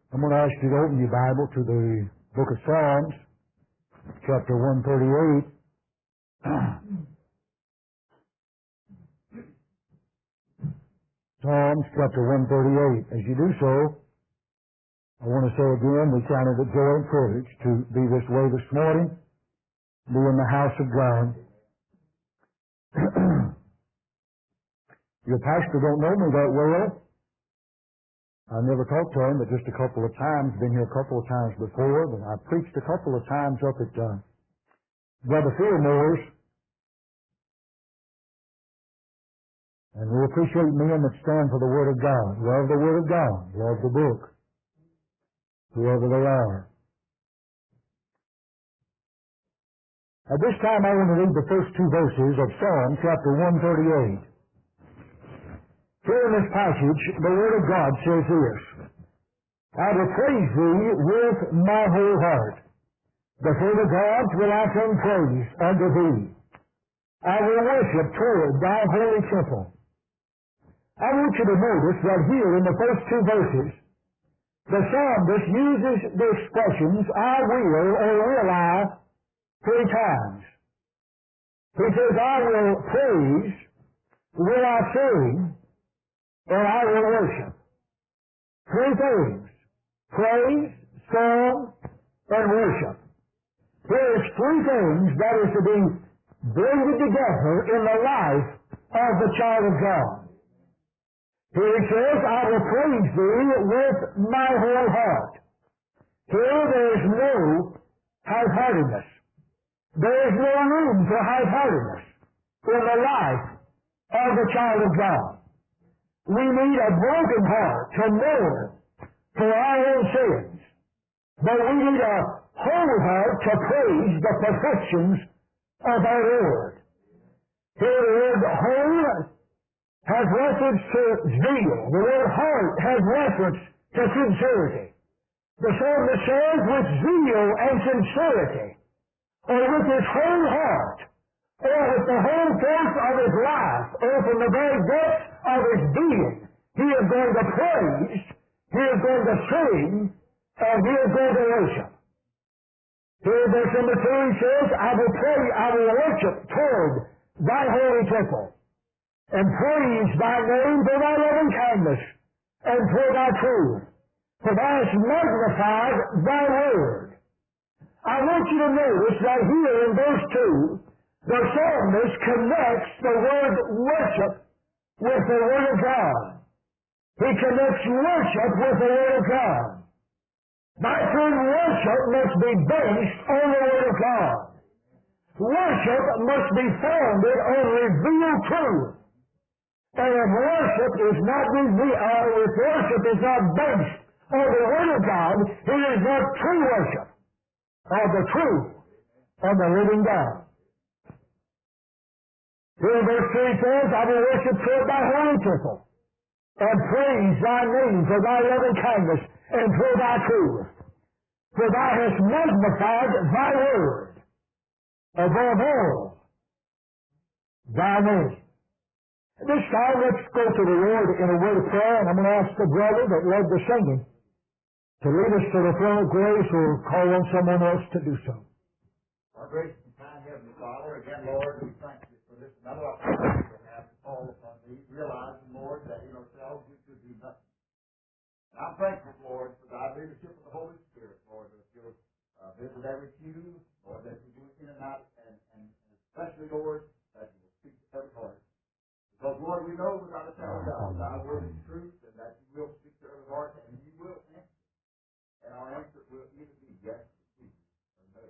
I'm going to ask you to open your Bible to the book of Psalms, chapter 138. Psalms, chapter 138. As you do so, I want to say again, we count it a joy and privilege to be this way this morning, be in the house of God. Your pastor don't know me that well. I never talked to him, but just a couple of times, been here a couple of times before, but I preached a couple of times up at Brother Fillmore's, and we appreciate men that stand for the Word of God, love the Word of God, love the book, whoever they are. At this time, I want to read the first two verses of Psalm chapter 138. Here in this passage, the Word of God says this: I will praise Thee with my whole heart. Before the gods will I sing praise unto Thee. I will worship toward Thy holy temple. I want you to notice that here in the first two verses, the psalmist uses the expressions, I will or will I, 3 times. He says, I will praise, will I sing, and I will worship. 3 things: praise, song, and worship. There's 3 things that is to be blended together in the life of the child of God. Here it says, I will praise Thee with my whole heart. Here there is no half-heartedness. There is no room for half-heartedness in the life of the child of God. We need a broken heart to mourn for our own sins, but we need a whole heart to praise the perfections of our Lord. Here the word whole has reference to zeal. The word heart has reference to sincerity. The psalmist says, with zeal and sincerity, or with his whole heart, or with the whole force of his life, or from the very depths of his being, he is going to praise, he is going to sing, and he is going to worship. Here in verse number 2 he says, I will pray, I will worship toward Thy holy temple, and praise Thy name for Thy loving kindness, and for Thy truth, for Thou hast magnified Thy word. I want you to notice that here in verse 2, the psalmist connects the word worship with the Word of God. He connects worship with the Word of God. My friend, worship must be based on the Word of God. Worship must be founded on revealed truth. And if worship is not if worship is not based on the Word of God, it is not true worship of the truth of the living God. Here in verse 3 says, I will worship toward Thy holy temple, and praise Thy name for Thy loving kindness, and for Thy truth. For Thou hast magnified Thy word above all Thy name. At this time, let's go to the Lord in a word of prayer, and I'm going to ask the brother that led the singing to lead us to the throne of grace, or call on someone else to do so. Our gracious and kind Heavenly Father, again, Lord, we thank You for this another opportunity to have to call upon Thee, realizing, Lord, that in ourselves we could do nothing. And I'm thankful, Lord, for Thy leadership of the Holy Spirit, Lord, that You'll visit every pew, Lord, that You do in and out, and especially, Lord, that You will speak to every heart. Because, Lord, we know without a shadow of doubt Thy word is truth, and that You will speak to every heart, and You will answer. And our answer will either be yes, or no.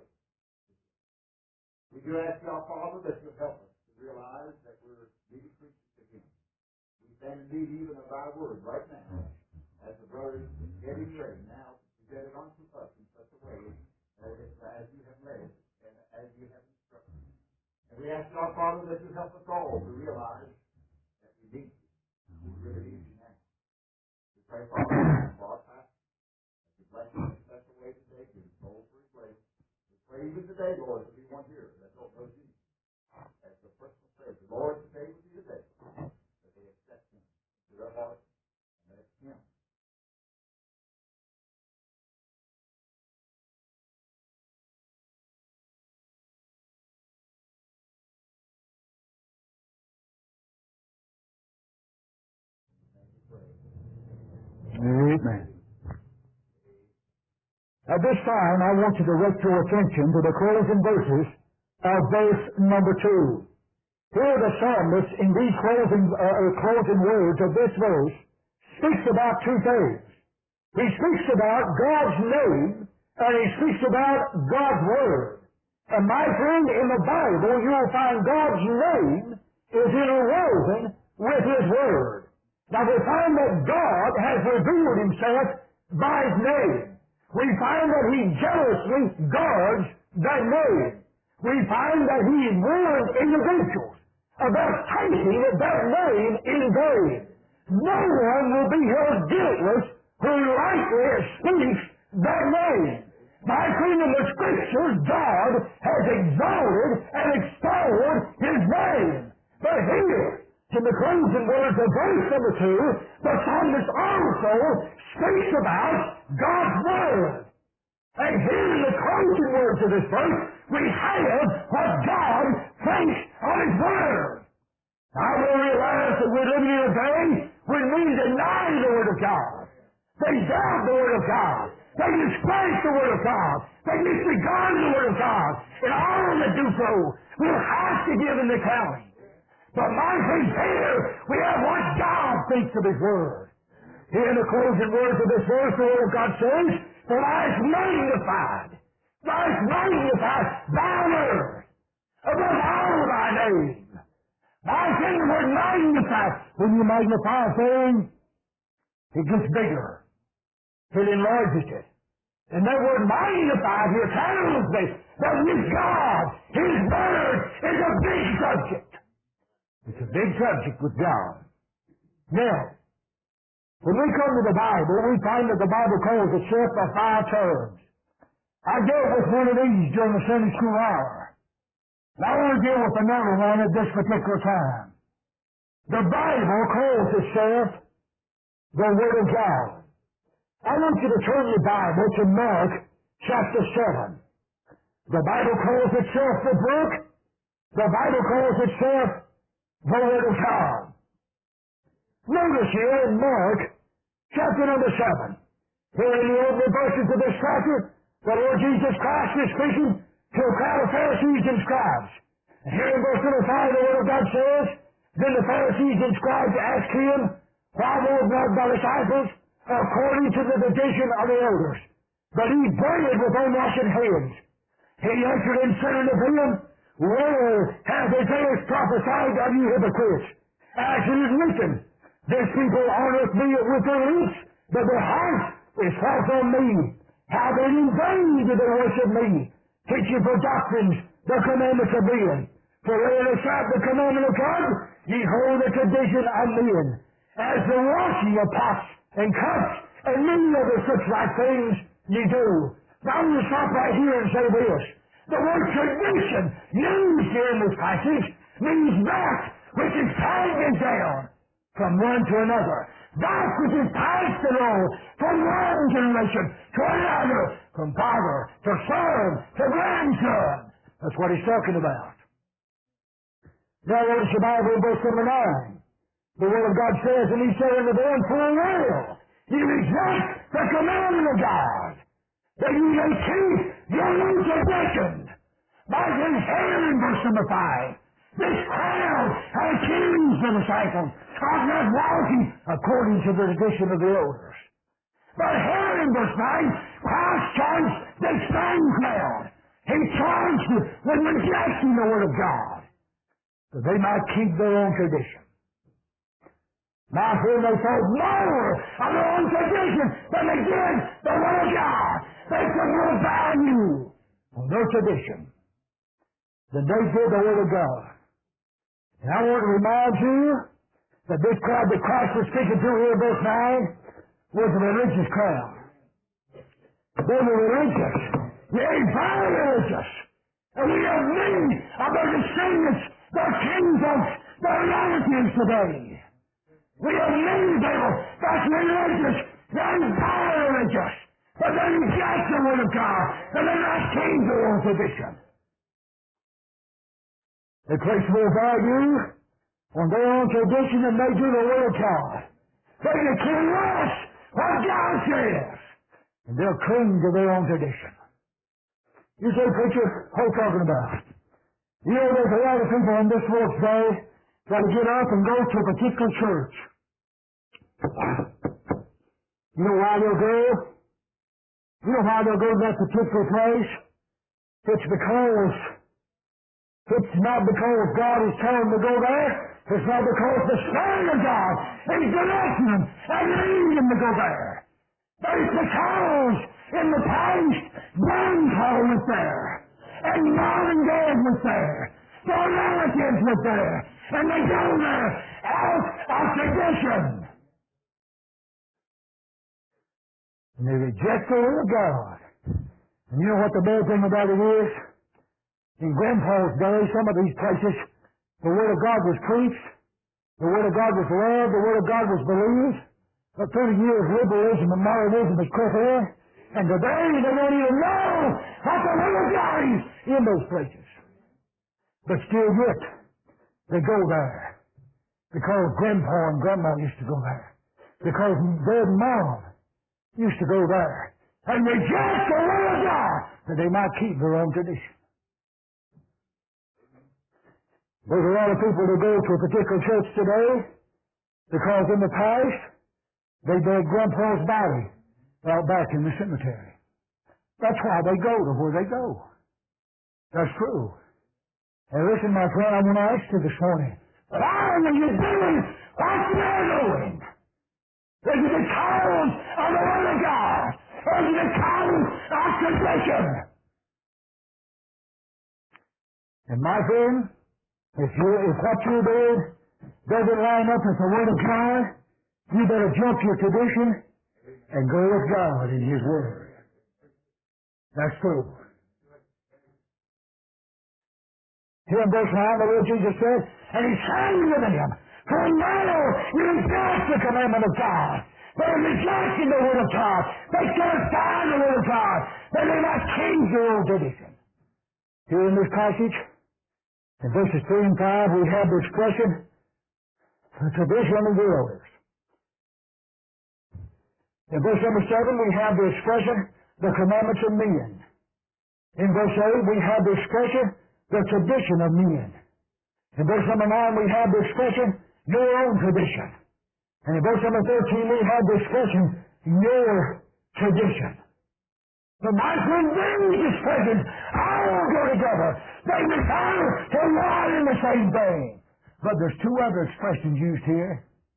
We do ask You, our Father, that You'll help us to realize that we're needy creatures to Him. We stand in need even of Thy word right now, as the brothers getting ready now to present it unto us in such a way as You have led and as You have instructed. And we ask You, our Father, that You help us all to realize that we need You. We really need You now. We pray, Father, for our pastor, that You bless him in a special way today, give him soul for His way. We pray even today, Lord, to be one here that don't know You as the personal Savior. Lord, today would be the day that they accept Him into their heart, and that it's Him Amen. At this time, I want to direct your attention to the closing verses of verse number 2. Here the psalmist, in these closing words of this verse, speaks about two things. He speaks about God's name, and he speaks about God's Word. And my friend, in the Bible, you'll find God's name is interwoven with His Word. Now we find that God has revealed Himself by His name. We find that He jealously guards that name. We find that He warned individuals about taking that name in vain. No one will be held guiltless who lightly speaks that name. My friend, in the Scriptures, God has exalted and extolled His name. But here, in the closing words of verse number 2, the psalmist also speaks about God's Word. And here in the closing words of this verse, we have what God thinks of His Word. I will realize that we're living in a day when we deny the Word of God. They doubt the Word of God. They disgrace the Word of God. They disregard the Word of God. And all that do so will have to give an accounting. But my friends, here we have what God thinks of His Word. Here in the closing words of this verse, the Word of God says, "For thou art magnified. Thou art magnified thou earth above all thy name." My friend, the word magnified, when you magnify a thing, it gets bigger. It enlarges it. And that word magnify here tells me that with God, His Word is a big subject. It's a big subject with God. Now, when we come to the Bible, we find that the Bible calls itself by 5 terms. I dealt with one of these during the Sunday school hour. And I want to deal with another one at this particular time. The Bible calls itself the Word of God. I want you to turn your Bible to Mark chapter 7. The Bible calls itself the book. The Bible calls itself the Word of God. Notice here in Mark chapter number 7. Here in the opening verses of this chapter, the Lord Jesus Christ is speaking to a crowd of Pharisees and scribes. And here in verse number 5, the Word of God says, "Then the Pharisees and scribes asked Him, Why was not thy disciples according to the tradition of the elders, but eat bread with unwashed hands? He answered and said unto them, Where hath Isaiah prophesied of you hypocrites? As it is written, This people honoreth me with their lips, but their heart is far from me. How then in vain do they worship me, teaching for doctrines the commandments of men? For laying aside the commandment of God, ye hold the tradition of men. As the washing of pots and cups and many other such like things ye do." Now I'm going to stop right here and say this. The word tradition used here in this passage means that which is handed down from one to another. That which is passed along from one generation to another, from father to son to grandson. That's what he's talking about. Now notice the Bible in verse number 9. The Word of God says, "And He said unto them, Full well, ye reject the commandment of God, that ye may keep your own tradition." By His hand in verse number 5, this crowd had accused the disciples of not walking according to the tradition of the elders. But here in verse 9, Christ charged the same crowd. He charged them with rejecting the Word of God, that they might keep their own tradition. My friend, they thought more of their own tradition than they did the Word of God. They put more value on their tradition than they did the Word of God. And I want to remind you that this crowd that Christ was speaking to here in verse 9 was a religious crowd. They were religious. Yea, very religious. And we have many of their descendants, their kinfolks, their relatives today. We have many people that's religious, they're very religious, but they reject the Word of God, and they're not keeping their own tradition. They place more value on their own tradition than they do the Word of God. They can care less what God says. And they'll cling to their own tradition. You say, preacher, what are you talking about? You know, there's a lot of people in this world today that get up and go to a particular church. You know why they'll go? You know why they'll go to that particular place? It's not because God is telling them to go there. It's not because the Spirit of God is directing them and leading them to go there. But it's because in the past, grandpa was there, and mom and dad was there, their relatives was there, and they go there out of tradition. And they reject the Word of God. And you know what the bad thing about it is? In Grandpa's day, some of these places, the Word of God was preached, the Word of God was read, the Word of God was believed. But 30 years liberalism and modernism has crept in, and today they don't even know what the Word of God is in those places. But still yet, they go there because Grandpa and Grandma used to go there, because Dad and Mom used to go there, and reject the Word of God that they might keep their own tradition. There's a lot of people that go to a particular church today because in the past they buried Grandpa's body out back in the cemetery. That's why they go to where they go. That's true. And listen, my friend, I want to ask you this morning, why are you doing what you're doing? Is it because of the Word of God? Or is it because of tradition? And my friend, if what you're doing doesn't line up with the Word of God, you better jump your tradition and go with God in His Word. That's true. Here in verse 9, the Lord Jesus said, and He sang to them, for now you reject the commandment of God. They're rejecting the Word of God. They can't find the Word of God. They may not change their own tradition. Here in this passage, in verses 3 and 5, we have the expression, the tradition of the elders. In verse number 7, we have the expression, the commandments of men. In verse 8, we have the expression, the tradition of men. In verse number 9, we have the expression, your own tradition. And in verse number 13, we have the expression, your tradition. But my friend, these expressions all go together. They refer to one and the same thing. But there's two other expressions used here.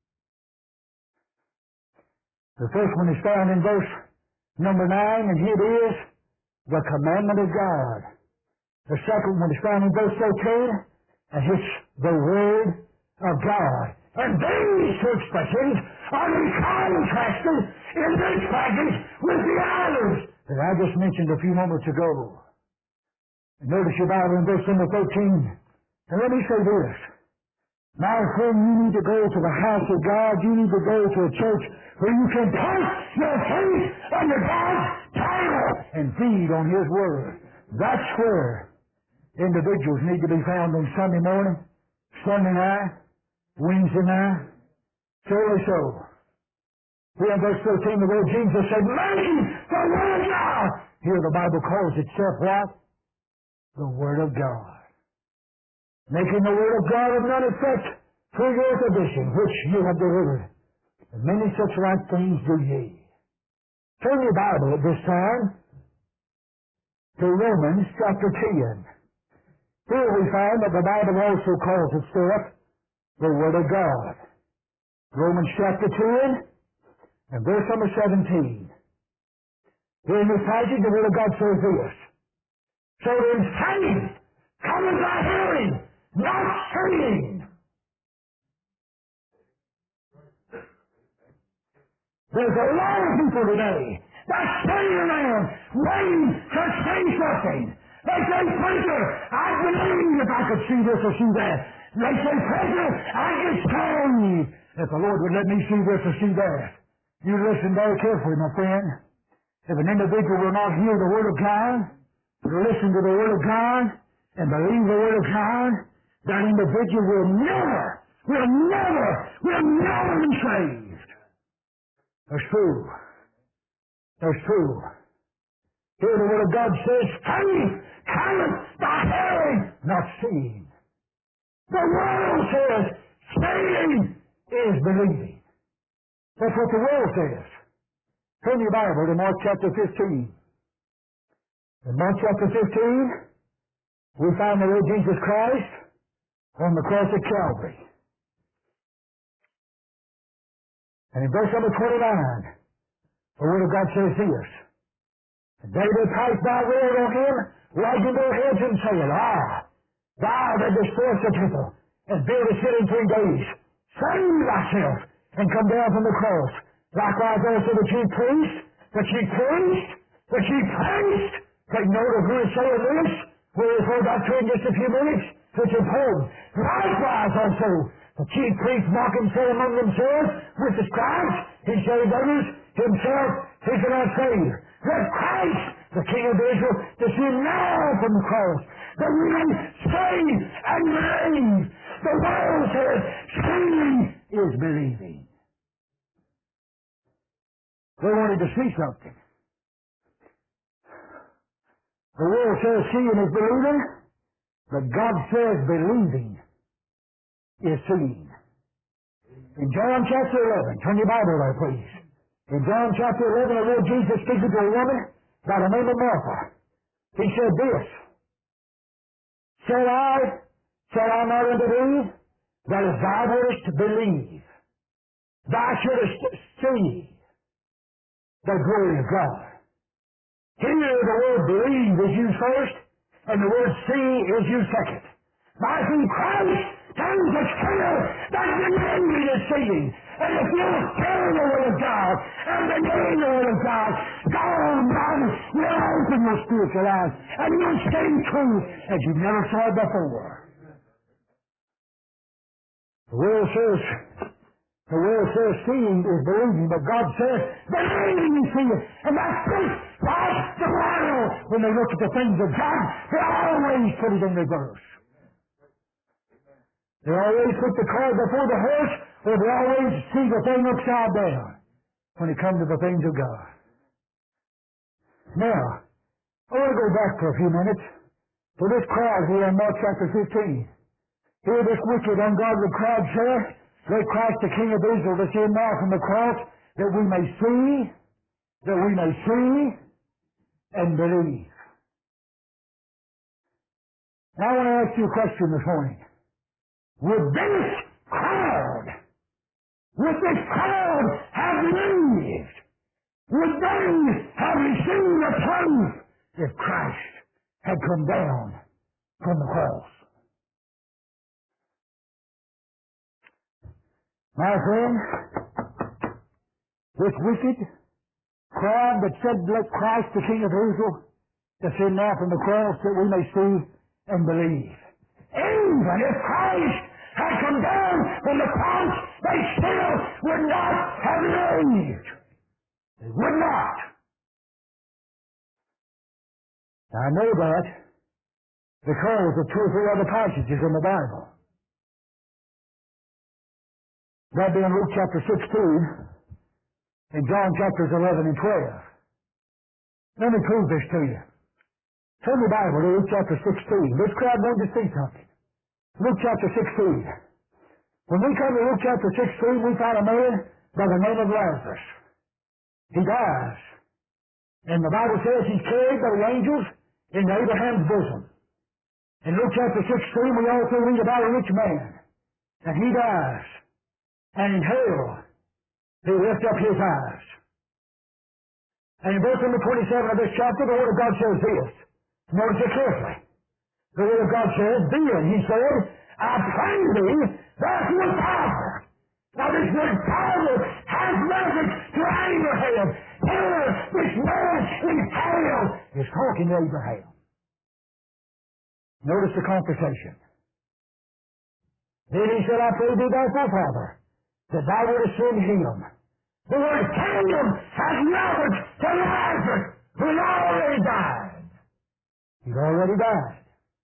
The first one is found in verse number 9, and here it is, the commandment of God. The second one is found in verse 13, and it's the Word of God. And these two expressions are contrasted in this passage with the others that I just mentioned a few moments ago. And notice your Bible in verse number 13. And let me say this. My friend, you need to go to the house of God. You need to go to a church where you can put your faith under God's title and feed on His Word. That's where individuals need to be found on Sunday morning, Sunday night, Wednesday night. Surely so. Here in verse 13, the Lord Jesus said, making the Word of God. Here the Bible calls itself what? The Word of God. Making the Word of God of none effect through your tradition, which you have delivered. And many such like things do ye. Turn your Bible at this time to Romans chapter 10. Here we find that the Bible also calls itself the Word of God. Romans chapter 10 and verse number 17. Here in this passage, the Word of God says this. So then faith cometh by hearing, not seeing. There's a lot of people today that's sitting around waiting to see something. They say, preacher, I believe if I could see this or see that. They say, preacher, I can tell you if the Lord would let me see this or see that. You listen very carefully, my friend. If an individual will not hear the Word of God, will listen to the Word of God, and believe the Word of God, that individual will never be saved. That's true. That's true. Here the Word of God says, faith cometh by hearing, not seeing. The world says, seeing is believing. That's what the world says. Turn your Bible to Mark chapter 15. In Mark chapter 15, we find the Lord Jesus Christ on the cross of Calvary. And in verse number 29, the Word of God says this, and they that passed by railed on him, wagging their heads and saying, thou that destroyest the temple, and buildest it in 3 days, save thyself, and come down from the cross. Likewise also the chief priest, take note of who is saying this. We'll refer back to it in just a few minutes. It's important. Likewise also, the chief priests mocking said among themselves with the scribes, he saved others, himself he cannot save. Let Christ, the King of Israel, descend now from the cross, that we may save and believe. The world says, seeing is believing. They wanted to see something. The world says seeing is believing, but God says believing is seeing. In John chapter 11, turn your Bible there, please. In John chapter 11, the Lord Jesus speaking to a woman by the name of Martha. He said this, Said I not unto thee, that if thou wouldest believe, thou shouldest see the glory of God. Here the word believe is used first, and the word see is used second. By whom Christ turns us clear that believing is seeing. And if you hear the word of God and believe the word of God, God will open your spiritual eyes and you'll see truth as you never saw it before. The world says seeing is believing, but God says believing is seeing. And that's true. Like the world, when they look at the things of God, they always put it in reverse. They always put the cart before the horse, or they always see the thing upside down when it comes to the things of God. Now, I want to go back for a few minutes to this crowd here in Mark chapter 15. Here this wicked, ungodly crowd said, let Christ the King of Israel descend now from the cross, that we may see and believe. Now I want to ask you a question this morning. Would this crowd have believed? Would they have received the truth if Christ had come down from the cross? My friend, this wicked crowd that said, let Christ the King of Israel descend now from the cross that we may see and believe. Even if Christ had come down from the cross, they still would not have believed. They would not. I know that because of two or three other passages in the Bible. That being Luke chapter 16 and John chapters 11 and 12. Let me prove this to you. Turn the Bible to Luke chapter 16. This crowd wanted to see something. Luke chapter 16. When we come to Luke chapter 16, we find a man by the name of Lazarus. He dies. And the Bible says he's carried by the angels in Abraham's bosom. In Luke chapter 16, we also read about a rich man. And he dies. And in hell, he lifts up his eyes. And in verse number 27 of this chapter, the Word of God says this. Notice it carefully. The Word of God says, then, he said, I pray thee, that with power. Now this word power has reference to Abraham. Here, this man in hell is talking to Abraham. Notice the conversation. Then he said, I pray thee therefore, Father, that thou wouldest send him. The word kingdom has reference to Lazarus, who had already died. He'd already died.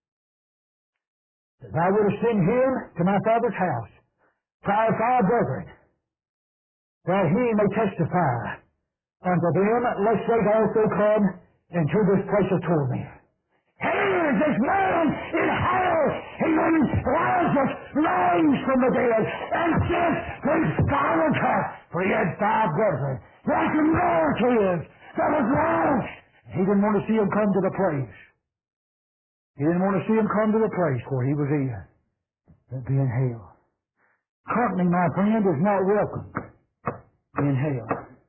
That thou wouldest send him to my father's house, for our brethren, that he may testify unto them, lest they also come into this place of torment. Here is this man in hell, and when Lazarus rose from the dead, and sent his final cut, for he had 5 brethren, like a relatives that was lost. He didn't want to see him come to the place. He didn't want to see him come to the place where he was in. That'd be in hell. Company, my friend, is not welcome in hell.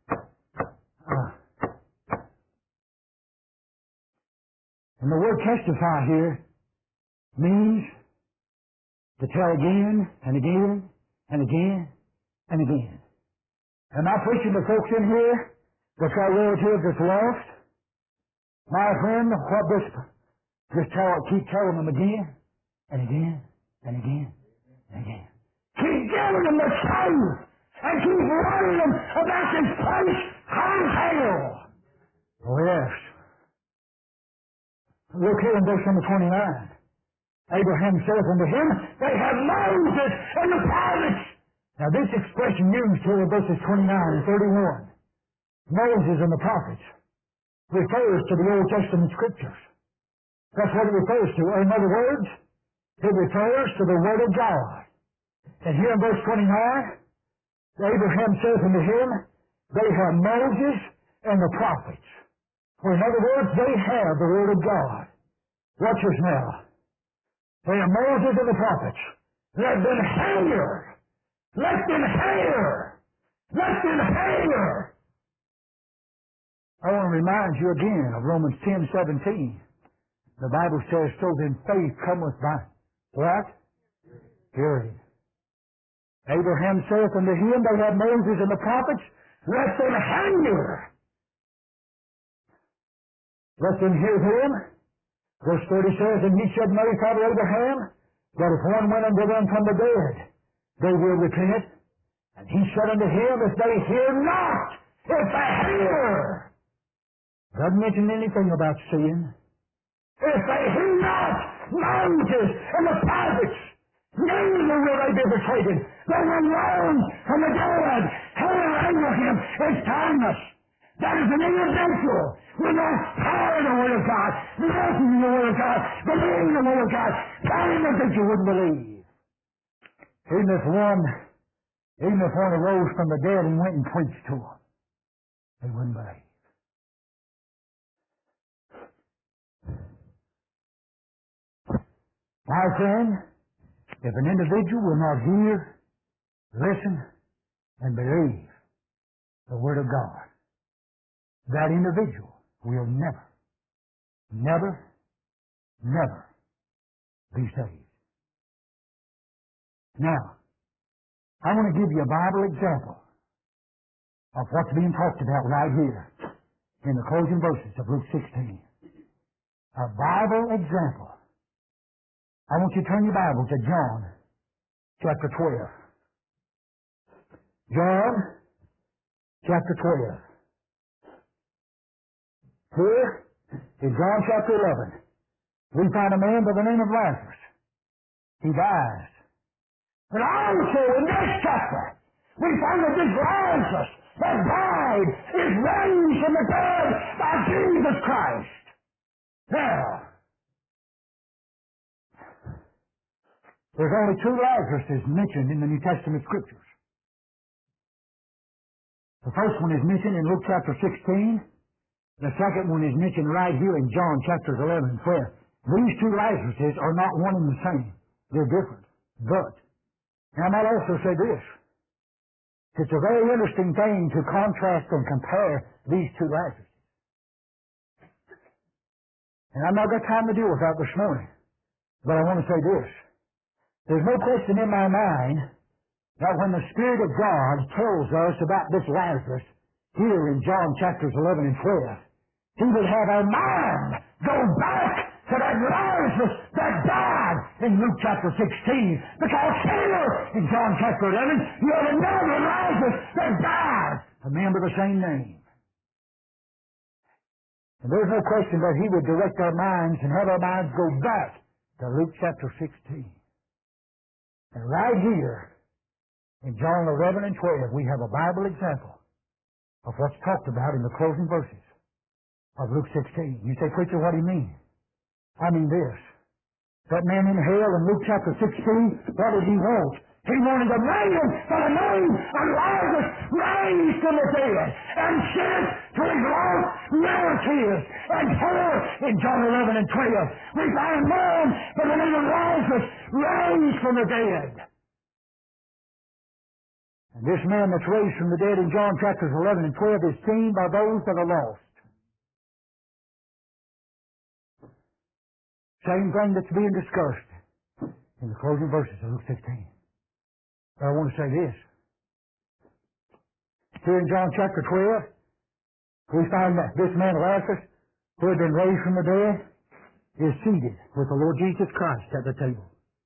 And the word testify here means to tell again and again and again and again. Am I preaching to folks in here that's got relatives that's lost? My friend, what this, keep telling them again and again and again and again. Keep giving them the truth and keep warning them about this place called hell. Oh yes. Look here in verse number 29. Abraham saith unto him, they have Moses and the prophets. Now this expression used here in verses 29 and 31, Moses and the prophets, refers to the Old Testament Scriptures. That's what it refers to. In other words, it refers to the Word of God. And here in verse 29, Abraham saith unto him, they have Moses and the prophets. Or in other words, they have the Word of God. Watch this now. They are Moses and the prophets. Let them hear. Let them hear. Let them hear. I want to remind you again of Romans 10:17. The Bible says, so then faith cometh by what? Hearing. Abraham saith unto him, they have Moses and the prophets. Let them hear. Let them hear them. Verse 30 says, and he said, Mary, Father Abraham, that if one went unto them from the dead, they will repent. And he said unto him, if they hear not, if they hear. Doesn't mention anything about sin. If they hear not Moses and the prophets, neither will they be persuaded. They will rose from the dead. Hail Abraham is timeless. That is an individual with no power in the Word of God, listen to the Word of God, believe in the Word of God, telling them that you wouldn't believe. Even if one arose from the dead and went and preached to them, they wouldn't believe. My friend, if an individual will not hear, listen, and believe the Word of God, that individual will never be saved. Now, I want to give you a Bible example of what's being talked about right here in the closing verses of Luke 16. A Bible example. I want you to turn your Bible to John chapter 12. John chapter 12. Here, in John chapter 11, we find a man by the name of Lazarus. He dies. And also in this chapter, we find that this Lazarus that died is raised from the dead by Jesus Christ. Now, there's only 2 Lazaruses mentioned in the New Testament Scriptures. The first one is mentioned in Luke chapter 16. The second one is mentioned right here in John chapters 11 and 12. These 2 Lazaruses are not one and the same. They're different. But, and I might also say this. It's a very interesting thing to contrast and compare these 2 Lazaruses. And I've not got time to deal with that this morning. But I want to say this. There's no question in my mind that when the Spirit of God tells us about this Lazarus here in John chapters 11 and 12, He would have our mind go back to that Lazarus that died in Luke chapter 16. Because here in John chapter 11, you have another Lazarus that died, a man with the same name. And there's no question that He would direct our minds and have our minds go back to Luke chapter 16. And right here, In John 11 and 12, we have a Bible example of what's talked about in the closing verses of Luke 16. You say, preacher, what do you mean? I mean this. That man in hell in Luke chapter 16, what did he want? He wanted a man by the name of Lazarus raised from the dead and sent to his lost relatives. And here in John 11 and 12, we find a man by the name of Lazarus raised from the dead. And this man that's raised from the dead in John chapters 11 and 12 is seen by those that are lost. Same thing that's being discussed in the closing verses of Luke 16. But I want to say this. Here in John chapter 12, we find that this man Lazarus, who had been raised from the dead, is seated with the Lord Jesus Christ at the table.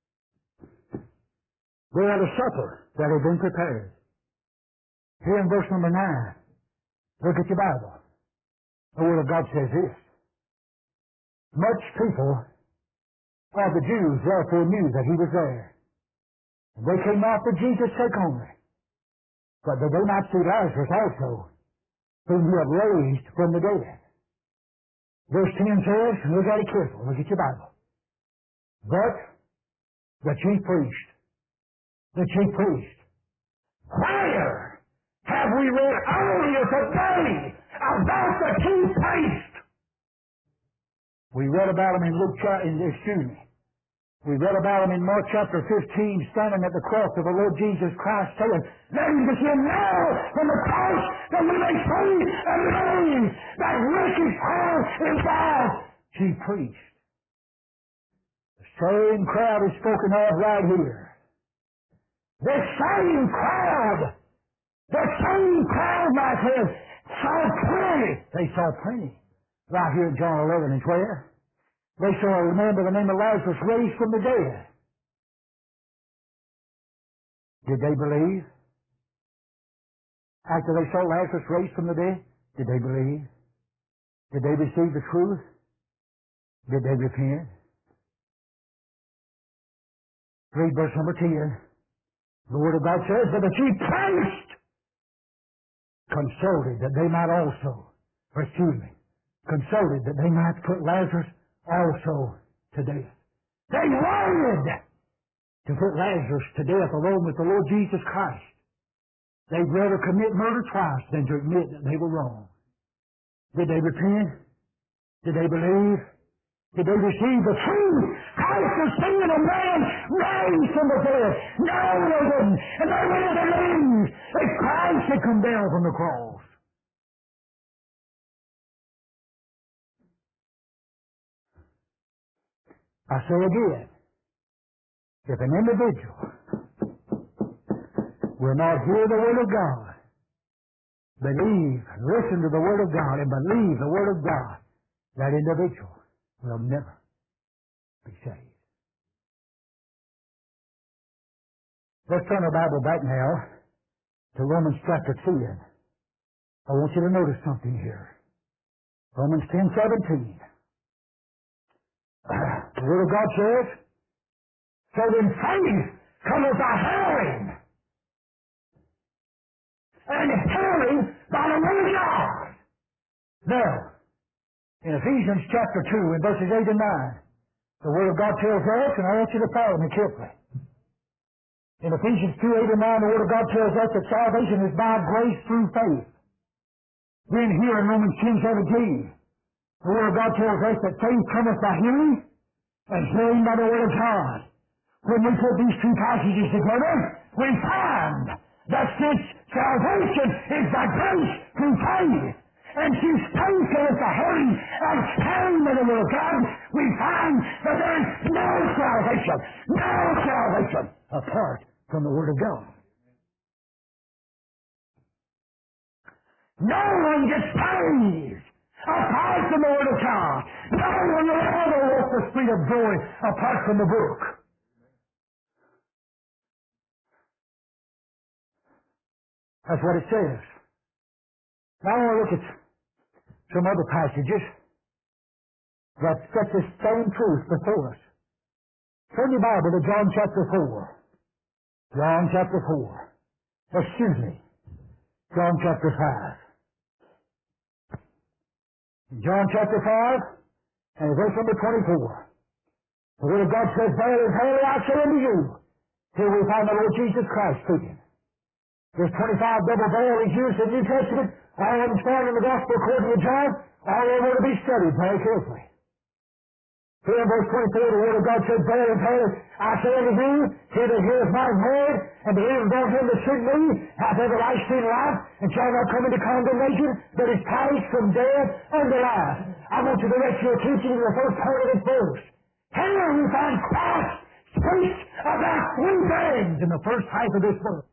They had a supper that had been prepared. Here in verse number 9, look at your Bible. The Word of God says this. Much people of the Jews therefore knew that he was there. And they came not to Jesus take only, but that they might see Lazarus also, whom he had raised from the dead. Verse 10 says, and look at it carefully, look at your Bible. But the chief priest, where have we read earlier today about the chief priest? We read about him in we read about him in Mark chapter 15, standing at the cross of the Lord Jesus Christ, saying, let him descend now from the cross that we may see and believe that which is called in God, chief priest. The same crowd is spoken of right here. The same crowd, might have saw plenty. They saw plenty right here in John 11 and 12. They saw a man by the name of Lazarus raised from the dead. Did they believe? After they saw Lazarus raised from the dead, did they believe? Did they receive the truth? Did they repent? Read verse number 10. The Word of God says that the chief priest consulted that they might put Lazarus also to death. They wanted to put Lazarus to death along with the Lord Jesus Christ. They'd rather commit murder twice than to admit that they were wrong. Did they repent? Did they believe? Did they receive the truth? Christ was seeing a man raised from the dead. No, they didn't. And they really believed that Christ had come down from the cross. I say again, if an individual will not hear the Word of God, listen to the Word of God, and believe the Word of God, that individual will never be saved. Let's turn our Bible back now to Romans chapter 10. I want you to notice something here. Romans 10:17. The Word of God says, so then faith cometh by hearing, and hearing by the Word of God. Now, in Ephesians chapter 2, in verses 8 and 9, the Word of God tells us, and I want you to follow me carefully. In Ephesians 2:8 and 9, the Word of God tells us that salvation is by grace through faith. Then here in Romans 10:17, the Word of God tells us that faith cometh by hearing, and hearing by the Word of God. When we put these two passages together, we find that since salvation is by grace through faith, and since faith is the hearing and hearing by the Word of God, we find that there is no salvation apart from the Word of God. No one gets saved apart from the Word of God. No one will ever walk the street of joy apart from the book. That's what it says. Now I want to look at some other passages that set this same truth before us. Turn your Bible to John chapter 4. John chapter 4. Excuse me. John chapter 5. John chapter 5 and verse number 24. The Word of God says, Verily, verily, I say unto you, here we find the Lord Jesus Christ speaking. There's 25 double verities used in the New Testament. All of them found in the Gospel according to John. All of them are to be studied very carefully. Here in verse 24, the Word of God says, Verily, verily, I say unto you, he that heareth my word, and believeth on him that sent me, hath everlasting life, and shall not come into condemnation, but is passed from death unto life. I want to direct your attention to the first part of this verse. Here we find Christ speaks about three things in the first half of this verse.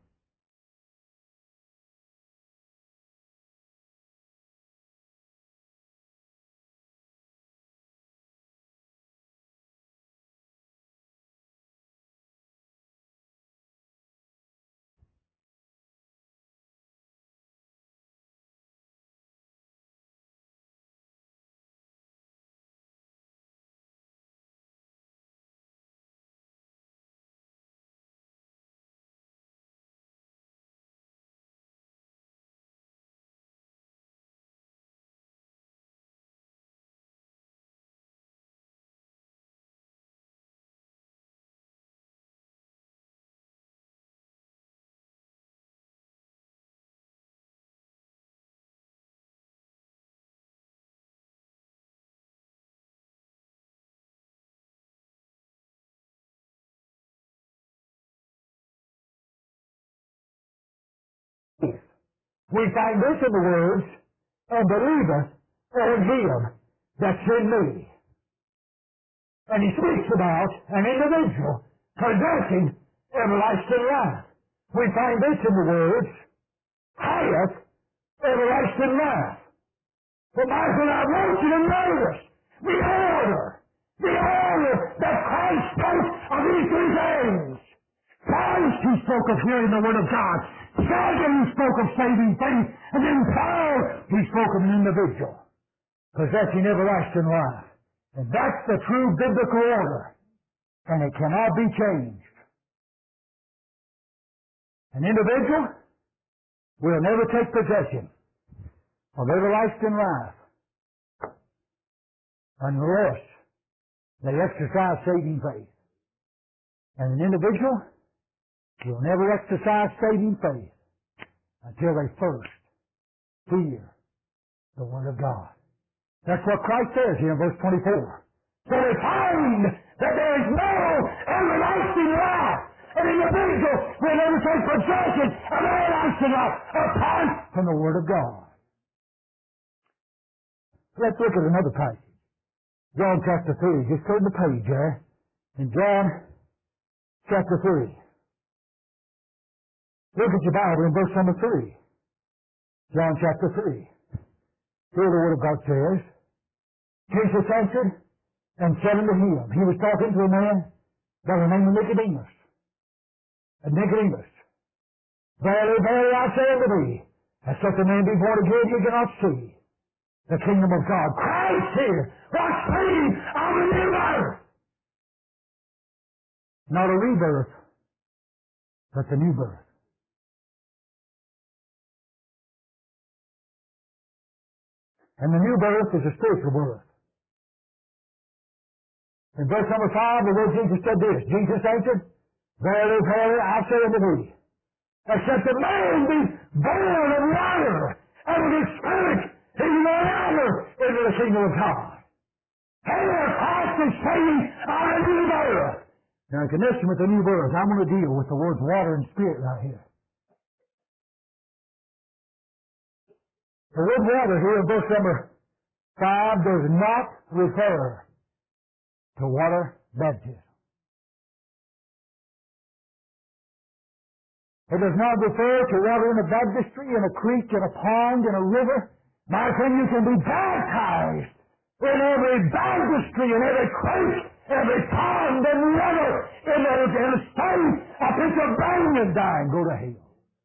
We find this in the words, and believeth on him that sent me. And he speaks about an individual possessing everlasting life. We find this in the words, hath everlasting life. But Michael, I want you to notice the order that Christ spoke of these three things. First, he spoke of hearing the Word of God. Second, he spoke of saving faith. And then third, he spoke of an individual possessing everlasting life. And that's the true biblical order. And it cannot be changed. An individual will never take possession of everlasting life unless they exercise saving faith. And an individual will never exercise saving faith until they first hear the Word of God. That's what Christ says here in verse 24. So they find that there is no everlasting life. An individual will never take possession of everlasting life apart from the Word of God. Let's look at another passage. John chapter 3. Just turn the page there. In John chapter 3. Look at your Bible in verse number 3. John chapter 3. Here the Word of God says, Jesus answered and said unto him, he was talking to a man by the name of Nicodemus. And Nicodemus, Verily, verily, I say unto thee, except a man be born again, he cannot see the kingdom of God. Christ here was speaking of a new birth. Not a rebirth, but the new birth. And the new birth is a spiritual birth. In verse number 5, the Lord Jesus said this, Jesus answered, Verily, verily, I say unto thee, except a man be born of water and of the Spirit, he will not enter into the kingdom of God. Here, Christ is saying of a new birth. Now, in connection with the new birth, I'm going to deal with the words water and spirit right here. The word water here in verse number 5 does not refer to water baptism. It does not refer to water in a baptistry, in a creek, in a pond, in a river. My friend, you can be baptized in every baptistry, in every creek, every pond and river, in a state, a pitch of rain and die and go to hell.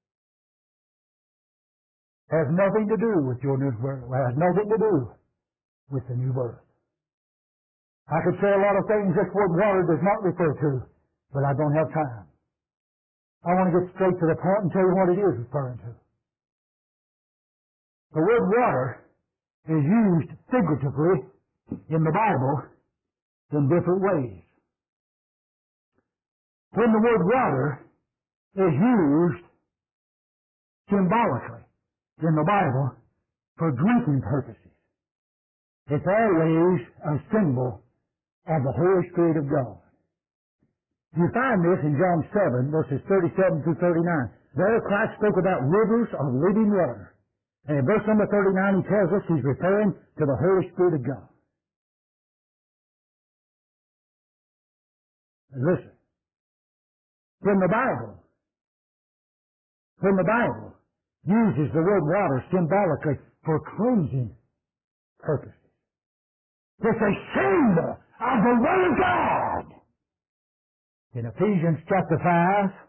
Has nothing to do with your new birth. It has nothing to do with the new birth. I could say a lot of things this word water does not refer to, but I don't have time. I want to get straight to the point and tell you what it is referring to. The word water is used figuratively in the Bible in different ways. When the word water is used symbolically in the Bible for drinking purposes, it's always a symbol of the Holy Spirit of God. You find this in John 7, verses 37 through 39. There Christ spoke about rivers of living water. And in verse number 39 he tells us he's referring to the Holy Spirit of God. And listen, when the Bible uses the word water symbolically for cleansing purposes, it's a symbol of the Word of God. In Ephesians chapter 5,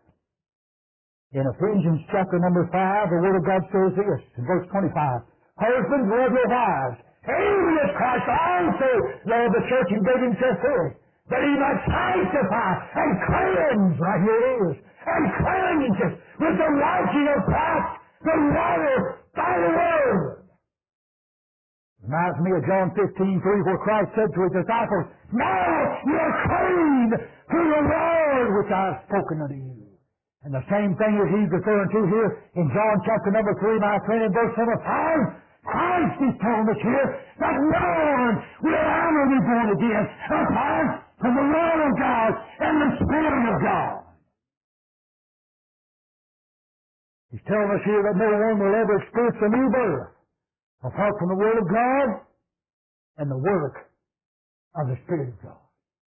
number 5, the Word of God says this, in verse 25, Husbands, love your wives, even as Christ also loved the church and gave himself for it, that he might sanctify and cleanse, right here it is, and cleanse us with the washing of Christ, the water by the Word. Reminds me of John 15:3, where Christ said to his disciples, Now you are clean through the word which I have spoken unto you. And the same thing as he's referring to here in John chapter number 3, my friend, in verse number 5, Christ is telling us here that no one will ever be born again apart from the Word of God and the Spirit of God. He's telling us here that no one will ever experience a new birth apart from the Word of God and the work of the Spirit of God.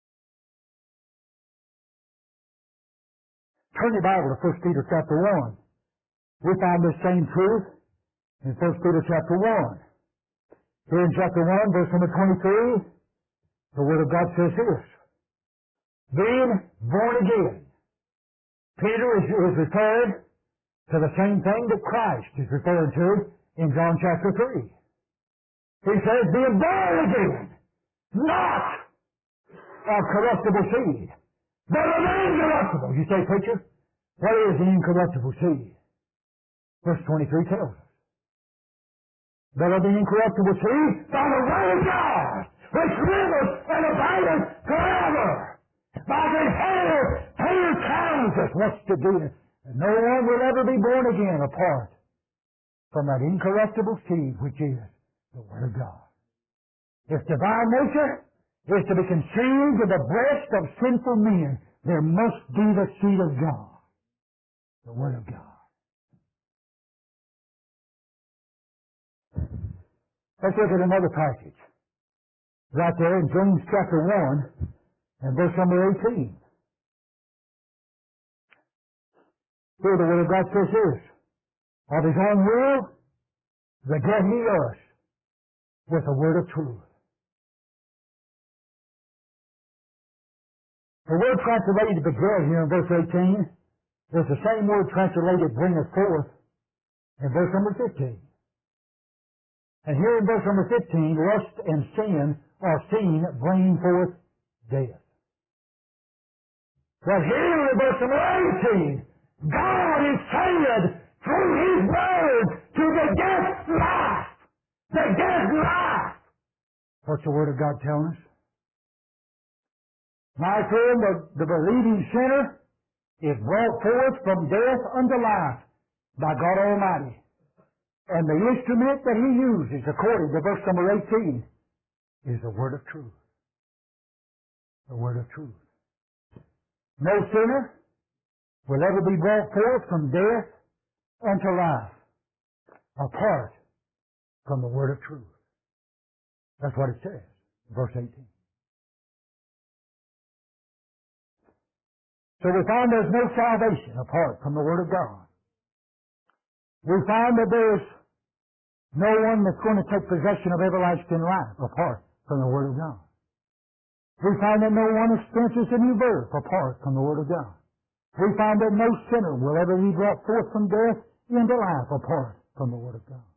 Turn your Bible to 1 Peter chapter 1. We find this same truth in 1 Peter chapter 1. Here in chapter 1, verse number 23, the Word of God says this, Being born again. Peter is referred to the same thing that Christ is referred to in John chapter 3. He says, being born again, not of corruptible seed, but of incorruptible. You say, preacher, what is the incorruptible seed? Verse 23 tells us. But of the incorruptible seed, by the Word of God, which liveth and abideth forever. By the hair, Peter tells us what's to do. And no one will ever be born again apart from that incorruptible seed, which is the Word of God. If divine nature is to be conceived in the breast of sinful men, there must be the seed of God, the Word of God. Let's look at another passage. Right there in James chapter 1 and verse number 18. Here the Word of God says this, Of his own will begat he us with the word of truth. The word translated begat here in verse 18 is the same word translated bringeth forth in verse number 15. And here in verse number 15, lust and sin are seen bringing forth death. But here in verse number 18, God is saying through His Word to beget life. Beget life. What's the Word of God telling us? My friend, the believing sinner is brought forth from death unto life by God Almighty. And the instrument that He uses, according to verse number 18, is the Word of truth. The Word of truth. No sinner will ever be brought forth from death unto life apart from the Word of truth. That's what it says, verse 18. So we find there's no salvation apart from the Word of God. We find that there's no one that's going to take possession of everlasting life apart from the Word of God. We find that no one experiences a new birth apart from the Word of God. We find that no sinner will ever be brought forth from death into life apart from the Word of God.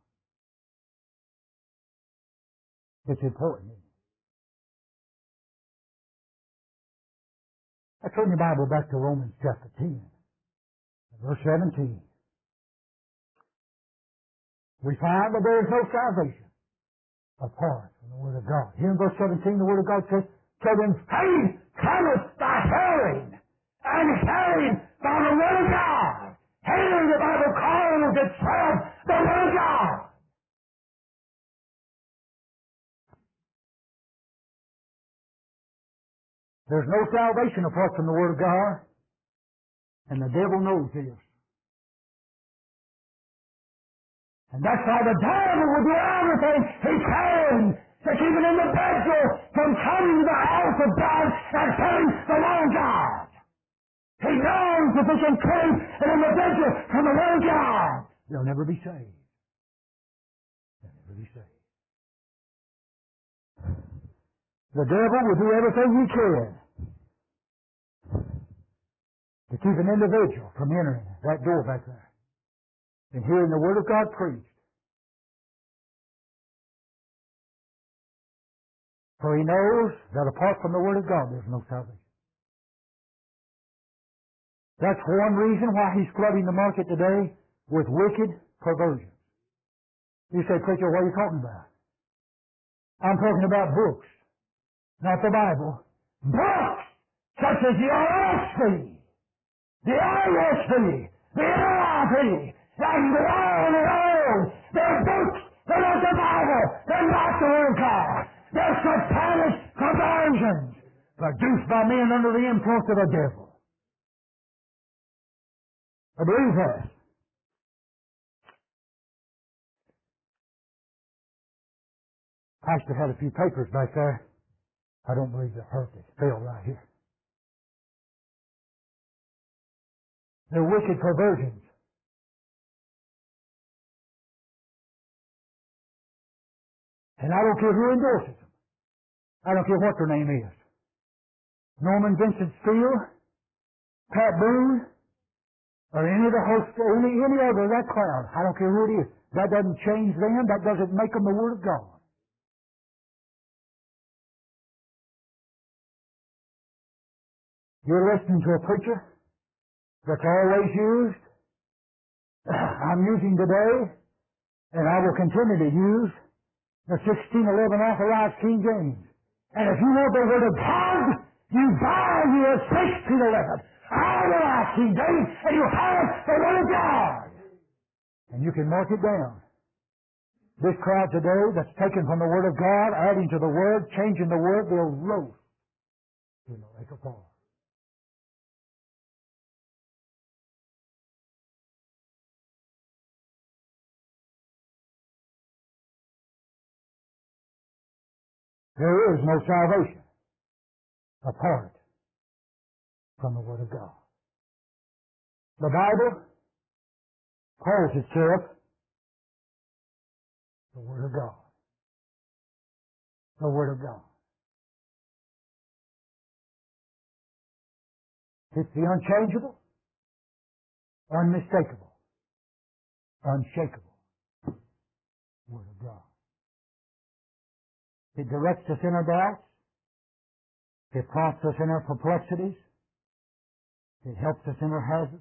It's important, isn't it? I turn your Bible back to Romans chapter 10. Verse 17. We find that there is no salvation apart from the Word of God. Here in verse 17, the Word of God says, "So then faith cometh by hearing, and hearing by the Word of God." Hearing, the Bible calls itself the Word of God. There's no salvation apart from the Word of God, and the devil knows this. And that's why the devil will do everything he can to keep an individual from coming to the house of God and hearing the Word of God. He knows if he can keep an individual from the Word of God, they'll never be saved. They'll never be saved. The devil will do everything he can to keep an individual from entering that door back there and hearing the Word of God preached. For he knows that apart from the Word of God, there's no salvation. That's one reason why he's flooding the market today with wicked perversions. You say, "Preacher, what are you talking about?" I'm talking about books, not the Bible. Books such as the RSV, the ISV, the NIV, and the on. They're books. They're not the Bible. They're not the Word of God. They're satanic perversions produced by men under the influence of the devil. I believe that. Pastor had a few papers back there. I don't believe they're hurt. They fell right here. They're wicked perversions. And I don't care who endorses them. I don't care what their name is. Norman Vincent Steele, Pat Boone, or any of the hosts, any other of that crowd. I don't care who it is. That doesn't change them. That doesn't make them the Word of God. You're listening to a preacher that's always used. I'm using today, and I will continue to use the 1611 Authorized King James. And if you want the Word of God, you buy your 1611 Authorized King James, and you have the Word of God. And you can mark it down. This crowd today that's taken from the Word of God, adding to the Word, changing the Word, they'll roast in the lake of fire. There is no salvation apart from the Word of God. The Bible calls itself the Word of God. The Word of God. It's the unchangeable, unmistakable, unshakable Word of God. It directs us in our doubts. It prompts us in our perplexities. It helps us in our hazards.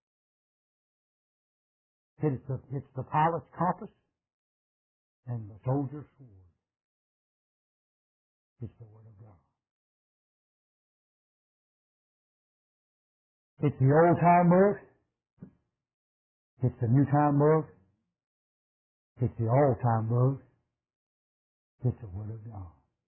It's the pilot's compass and the soldier's sword. It's the Word of God. It's the old-time Word. It's the new-time Word. It's the all-time Word. It's the Word of God.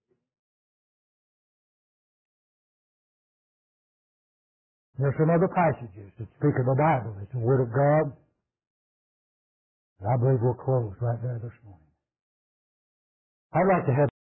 There are some other passages that speak of the Bible. It's the Word of God. I believe we'll close right there this morning. I'd like to have